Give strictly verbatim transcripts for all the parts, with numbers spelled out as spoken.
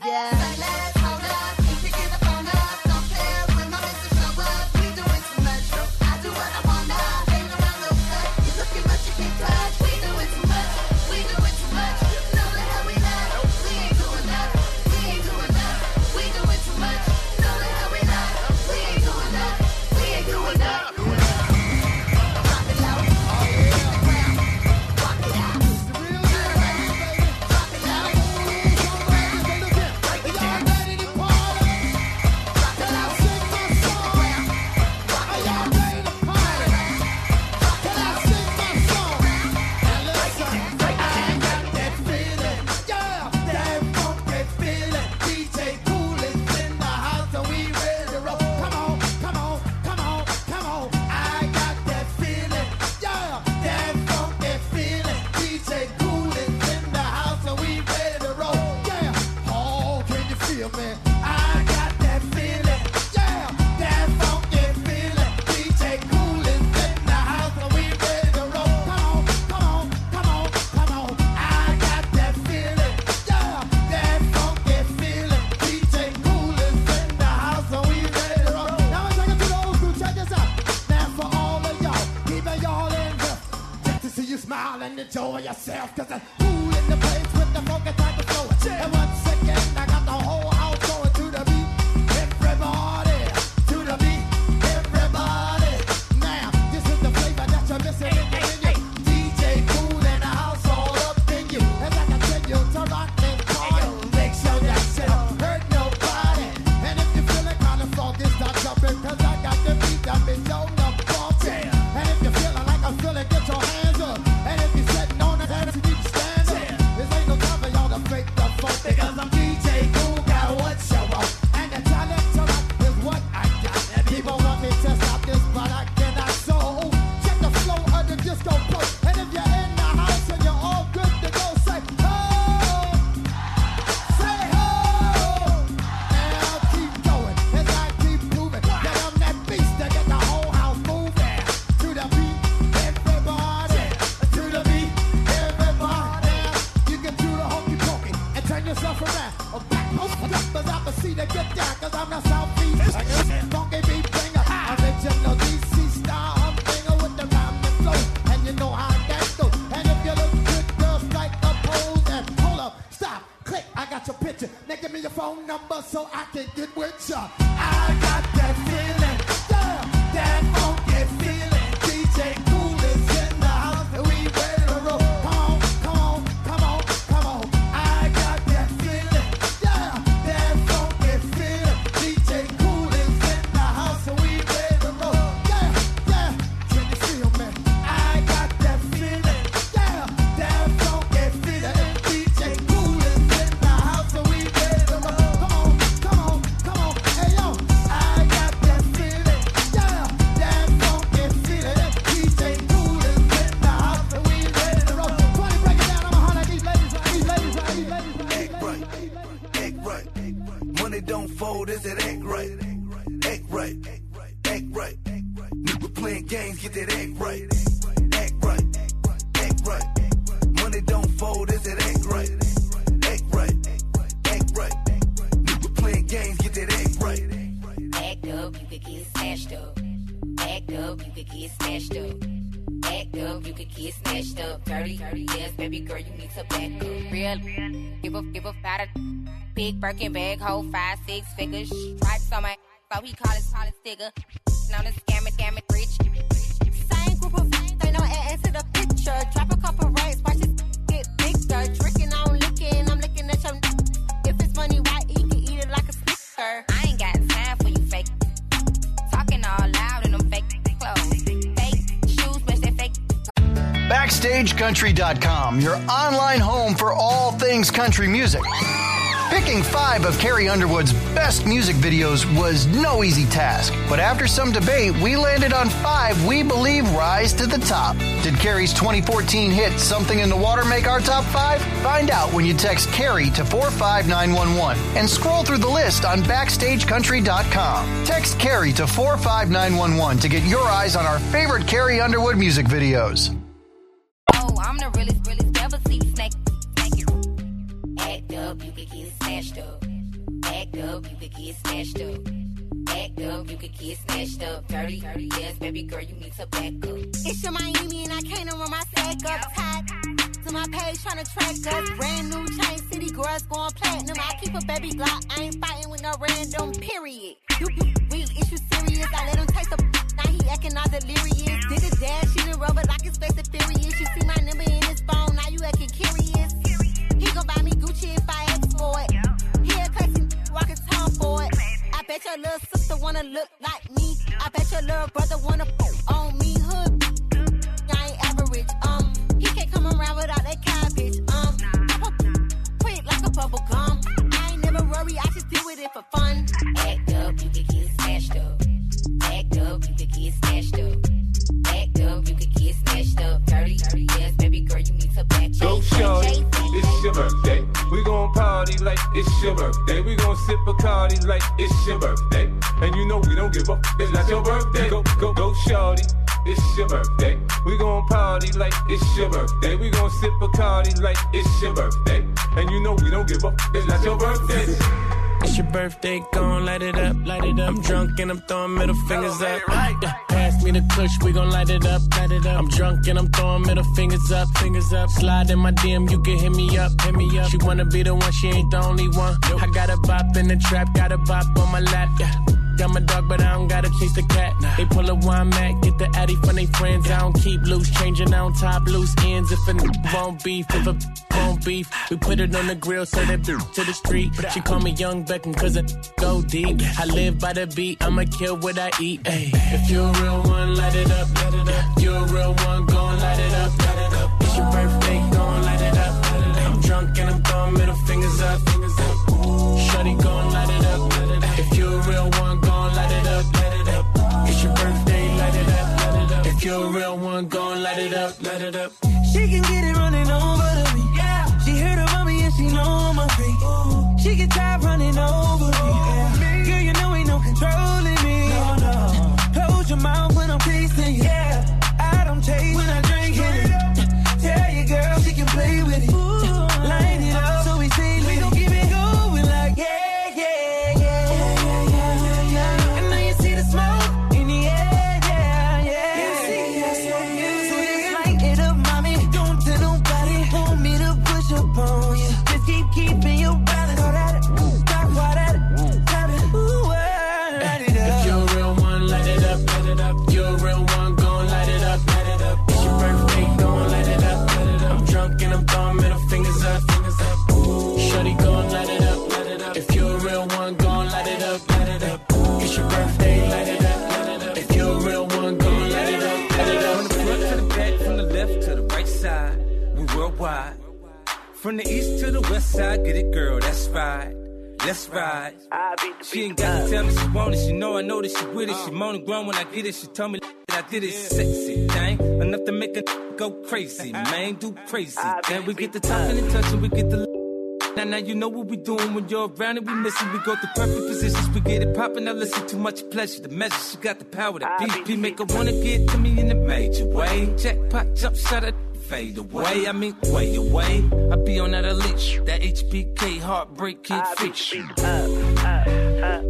yeah. Enjoy yourself, cause I'm cool in the place with the funky type of flow. And once again, I got the whole house going to the beat. Everybody, to the beat, everybody. Now, this is the flavor that you're missing in your menu. D J Cool in the house, all up in you. As I continue to rock this party, make sure that shit don't hurt nobody. And if you feel it kind of funky, start jumping, cause I got the beat that been shown up funky. And if you're feeling like I'm feeling, get your hands up. And if you're sitting on the dance, you need to stand up. This ain't no time for y'all to fake the funk, because I'm D J Cool, got what you want. And the talent to rock is what I got. And people want me to stop this, but I cannot. So check the flow of the disco pro. And if you're in the house and you're all good to go, say ho, say ho. Now keep going as I keep moving. That I'm that beast that get the whole house moving. To the beat, everybody. To the beat, everybody. You can do the hokey pokey and turn yourself around. Or back post up as I proceed to get down, cause I'm the Southeast. Funky beat bringer, original D C style humdinger with the rhyme and flow. And you know how that goes. And if you look good, girl, strike a pose. And hold up, stop, click, I got your picture. Now give me your phone number so I can get with ya. I got that feeling, yeah, that funky feeling. D J Cool is in the house and we ready to roll. Come on, come on, come on, come on. I got that feeling, yeah, that funky feeling. D J Cool is in the house and we ready to roll. Yeah, yeah, can you feel me? I got that feeling, yeah, that funky feeling. D J Cool is in the house and we ready to roll. Come on, come on, come on. Hey yo, I got that feeling, yeah, that funky feeling. D J Cool is in the house and we ready to roll. twenty, break it down. I'ma holler at these ladies, right? These ladies, right? These ladies, right? Act right, act right. Money don't fold, is it act right? Act right, act right. Nigga playing games, get that act right. Act right, act right. Money don't fold, is it act right? Act right, act right. Nigga playing games, get that act right. Act up, you could get snatched up. Act up, you could get snatched up. Act up, you could get snatched up. Dirty, dirty, yes, baby girl, you need to back up. Real, give a, give a fat a big Birkin bag, hold five, six figures. Stripes on my, so he call his, call his sticker. Known as scam it, scam it, rich. Same group of friends, they know add to the picture. Drop a couple rights, watch it get bigger. Tricking on licking, I'm looking at your. If it's money, why eat, can eat it like a snicker. I ain't got time for you fake. Talking all loud in them fake clothes. Fake shoes, match that fake. Backstage Country dot com, your online home for all things country music. Picking five of Carrie Underwood's best music videos was no easy task, but after some debate, we landed on five we believe rise to the top. Did Carrie's twenty fourteen hit Something in the Water make our top five? Find out when you text Carrie to four five nine one one and scroll through the list on Backstage Country dot com. Text Carrie to four five nine one one to get your eyes on our favorite Carrie Underwood music videos. Oh, I'm the realest, realest, never see snake. Snake it. Act up, you could get snatched up. Act up, you could get snatched up. Act up, you could get snatched up. Dirty, dirty, yes, baby girl, you need to back up. It's your Miami and I can't run my sack up. Tied to my page tryna track us. Brand new chain city girls going platinum. I keep a baby Glock, I ain't fighting with no random, period. You be weak, is you serious? I let him taste the now he acting all delirious. Did a dash, she done rubber like it's Fast and Furious. You see my number in his phone, now you acting curious. He gon' buy me Gucci if I ask for it. He a classy rockin' Tom for it. I bet your little sister wanna look like me. I bet your little brother wanna f- on me. Hood, I ain't average. Um, he can't come around without that cabbage. Um, pop up quick like a bubble gum. I ain't never worry, I just deal with it for fun. Act up, you could get snatched up. Act up, you could get snatched up. Act up, you could get snatched up. Dirty, dirty, yes, baby girl, you need to back up. Go shorty, it's your birthday. We gon' party like it's your birthday. We gon' sip Bacardi like it's your birthday. And you know we don't give up, it's not your birthday. Go, go, go shorty, it's your birthday. We gon' party like it's your birthday. We gon' sip Bacardi like it's your birthday. And you know we don't give up, it's not your birthday. It's your birthday, gon' light it up, light it up. I'm drunk and I'm throwing middle fingers up. Yeah, pass me the kush, we gon' light it up, light it up. I'm drunk and I'm throwing middle fingers up, fingers up. Slide in my D M, you can hit me up, hit me up. She wanna be the one, she ain't the only one. I got a bop in the trap, got a bop on my lap, yeah. Got my dog, but I don't gotta chase the cat. They pull a wine Mac, get the Addy from they friends. I don't keep loose, changing on top loose ends. If a n- won't beef, if a won't beef, we put it on the grill, so that bitch to the street. She call me Young Beckham, cause I go deep. I live by the beat, I'ma kill what I eat. Ay. If you're a real one, light it up, light it up. You're a real one, gon' light it up, light it up. It's your birthday, gon' light it up, light it up. I'm drunk and I'm throwing middle fingers up, fingers up. Shorty gon' light it up, light it up. If you're a real one, gon' light it up, light it up. It's your birthday, light it up, light it up. If you're a real one, gon' light it up, light it up. She can get it running over to me. Yeah. She heard about me and she know my fate. Ooh. She get tired running over me. Yeah. Girl, you know ain't no controlling me. No, no. Close your mouth when I'm tasting you. Yeah. I don't taste when I drink it. Tell your girl she can play with it. Ooh. Line it up so we say we gon' keep it going like yeah. From the east to the west side, get it, girl, that's right. Let's ride. She ain't got to tell me she want it. She know I know that she with it. She moaning grown when I get it. She told me that I did it. Sexy thing, enough to make her go crazy. Man, do crazy. Then we get the talking and touching, we get the now, now you know what we doing when you're around and we missing. We go through perfect positions, we get it poppin'. Now listen, too much pleasure. The measure, she got the power. That P P make her wanna get to me in a major way. Jackpot, jump shot at fade away, I mean, way away. I be on that elite, that H B K heartbreak kid fix. Up, up, up.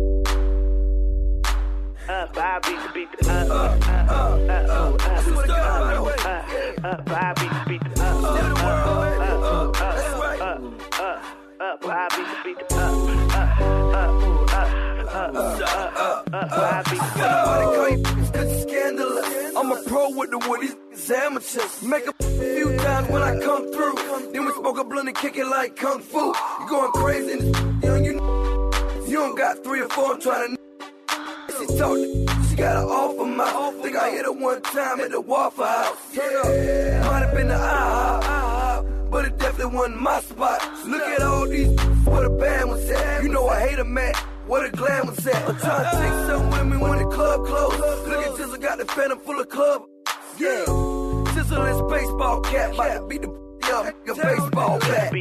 Up, I beat the beat the up, up, up, up, up, up, up, I beat the beat the up, up, up, up, up, up, I beat the beat the up, up, up, up, up, up, I beat the Everybody call you cause you're scandalous. I'm a pro with the wood, these amateurs. Make a few times when I come through. Then we smoke a blunt and kick it like kung fu. You going crazy in this young, you know. You don't got three or four, I'm trying to. She talk, she got an offer mouth. Think I hit her one time at the Waffle House. Yeah, might have been the IHOP, but it definitely wasn't my spot. Look at all these, what a band was at. You know I hate a man. Where the glam was at. I'm trying to take some women when the club closed. Look at Tizzle, got the phantom full of club. Yeah, Tizzle is baseball cap. About to beat the up, a baseball bat.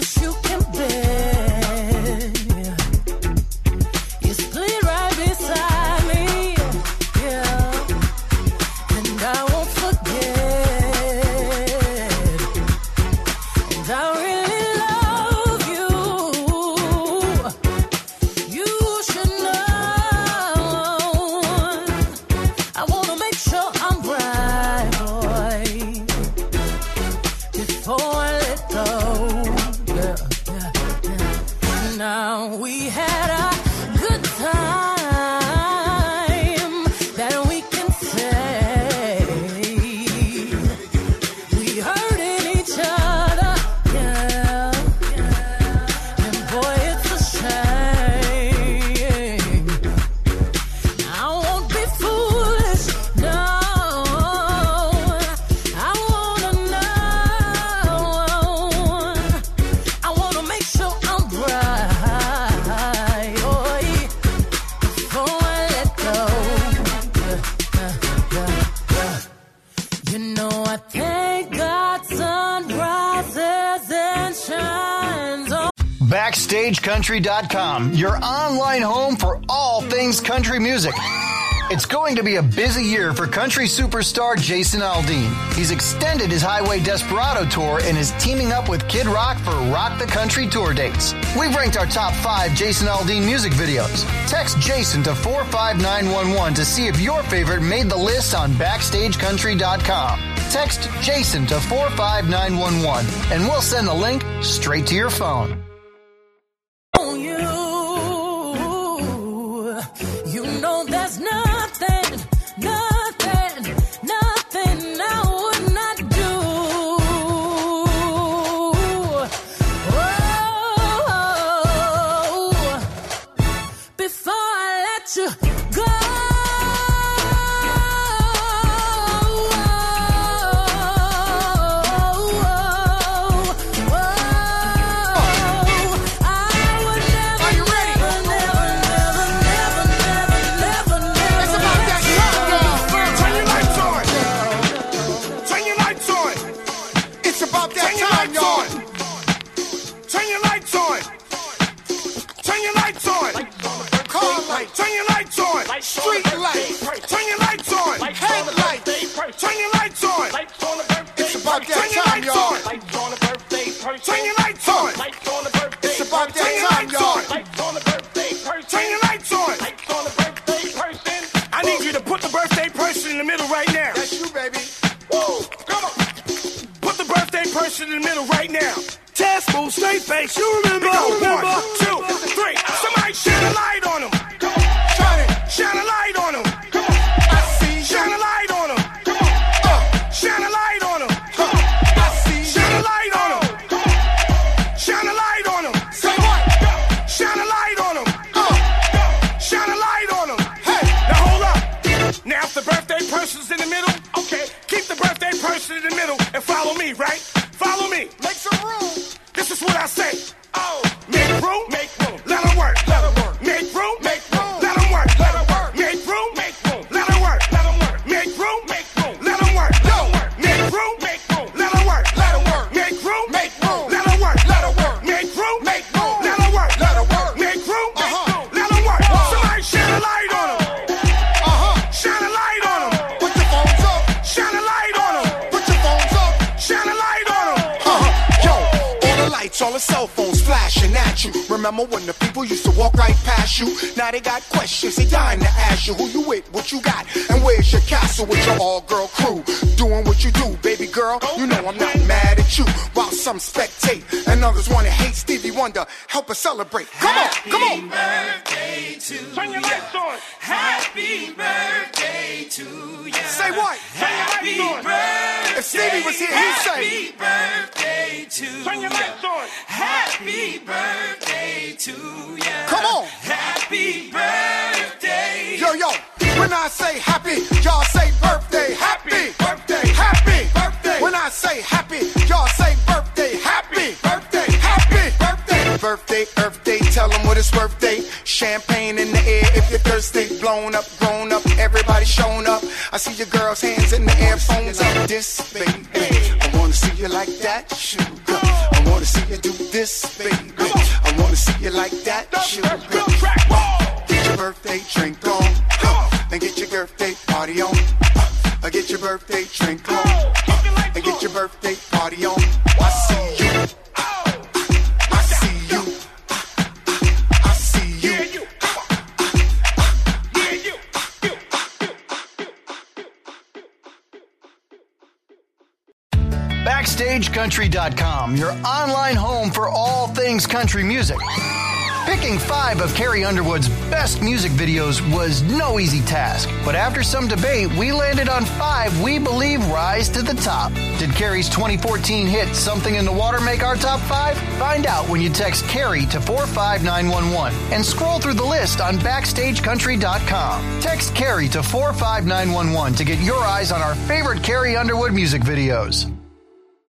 wish you can bear. You split right beside me, yeah, and I won't forget. And I really love you. You should know. I wanna make sure I'm right, boy, before I let go. Yeah, yeah, yeah. Now we had a good time that we can say. We hurting each other, yeah, and boy, it's a shame. I won't be foolish, no. I wanna know. I wanna make sure I'm right, boy, before I let go. Yeah, yeah, yeah, yeah. You know I thank God sun rises and shines on. Backstage Country dot com, your online home for all things country music. It's going to be a busy year for country superstar Jason Aldean. He's extended his Highway Desperado tour and is teaming up with Kid Rock for Rock the Country tour dates. We've ranked our top five Jason Aldean music videos. Text Jason to four five nine one one to see if your favorite made the list on Backstage Country dot com. Text Jason to four five nine one one and we'll send the link straight to your phone. On you, you know there's nothing, nothing, nothing I would not do. Oh, before I let you go. Are you ready? It's about that time, y'all. Turn your lights on. Turn your lights on. It's about that time, y'all. Turn your lights on. Turn your lights on. Car light. Turn your lights on. Street light. Turn your lights on. Headlight. Turn your lights on. It's about that time, y'all. Turn your lights on. It's about that time, y'all. Turn your lights on. I need you to put the birthday person in the middle right now. That's you, baby. Woo! Come on. Put the birthday person in the middle right now. Test, move, straight face. You remember? Remember? One, two, three. Somebody shine a light on him. Come on. Shine it. Shine a light on him. Come on. I see. Shine a light on him. Come on. Uh, shine a light on him. Come on. I see. Shine a light on him. Come on. Shine a light on him. Say what? Shine a light on him. Uh, shine a light on him. Hey, now hold up. Now if the birthday person's in the middle, okay, keep the birthday person in the middle and follow me, right? Follow me. Make some room. This is what I say. Oh, make room, make room. Let her work, let her work. Make room, make room. Let her work, let her work. Make room, make room. Let her work, let her work. Make room, make room. Let her work, let her work. Make room, make room. Let her work, let her work. Make room, make room. Let her work, let her work. Make room, make room. Let her work, let her work. Make room, make room. Let her work. Somebody shine a light on him. Uh-huh. Shine a light on him. Put your phones up. Shine a light on him. Put your phones up. Shine a light on him. Uh-huh. Yo, all the lights, all the cell phones flashing at you. Remember when the people used to walk right past you? Now they got questions, they dying to ask you who you with, what you got, and where's your castle with your all-girl crew? Doing what you do, baby girl, you know I'm not mad at you. While some spectate and others want to hate Stevie Wonder, help us celebrate. Come on, come on. Birthday to Turn your lights on. Happy birthday to you. Say what? Happy birthday. If Stevie was here, he'd say. Happy birthday to Turn your lights on. Happy birthday to you. Come on. Happy birthday. Yo, yo. When I say happy, y'all say birthday. Happy birthday. Happy birthday. When I say happy, y'all say birthday. Happy birthday. Happy birthday. Birthday, Earth Day, tell them what it's birthday. Champagne in the air if you're thirsty. Blown up, grown up, everybody shown up. I see your girls' hands in the air, phones up. This, baby, I wanna see you like that. Sugar. I wanna see you do this. this, baby. I wanna see you like that, sugar. Get your birthday drink on, and get your birthday party on. Uh, get your birthday drink on, uh, and get your birthday party on. I see you. I see you. I see you. Backstage Country dot com, your online home for all things country music. Picking five of Carrie Underwood's best music videos was no easy task, but after some debate, we landed on five we believe rise to the top. Did Carrie's twenty fourteen hit Something in the Water make our top five? Find out when you text Carrie to four five nine one one and scroll through the list on Backstage Country dot com. Text Carrie to four five nine one one to get your eyes on our favorite Carrie Underwood music videos.